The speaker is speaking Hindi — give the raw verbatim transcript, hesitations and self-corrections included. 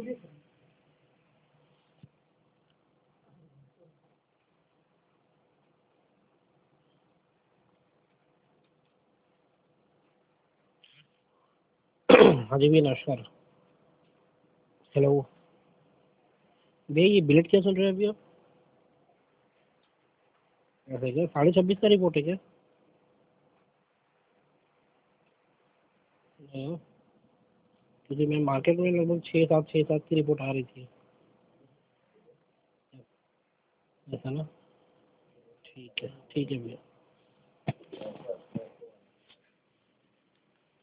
हाँ जी भैया नमस्कार। हेलो भैया, ये बिलेट क्या चल रहा है अभी आप? ऐसा क्या, साढ़े छब्बीस का रिपोर्ट है क्या? हाँ, क्योंकि मैं मार्केट में लगभग छः सात छः सात की रिपोर्ट आ रही थी। ऐसा ना, ठीक है ठीक है भैया।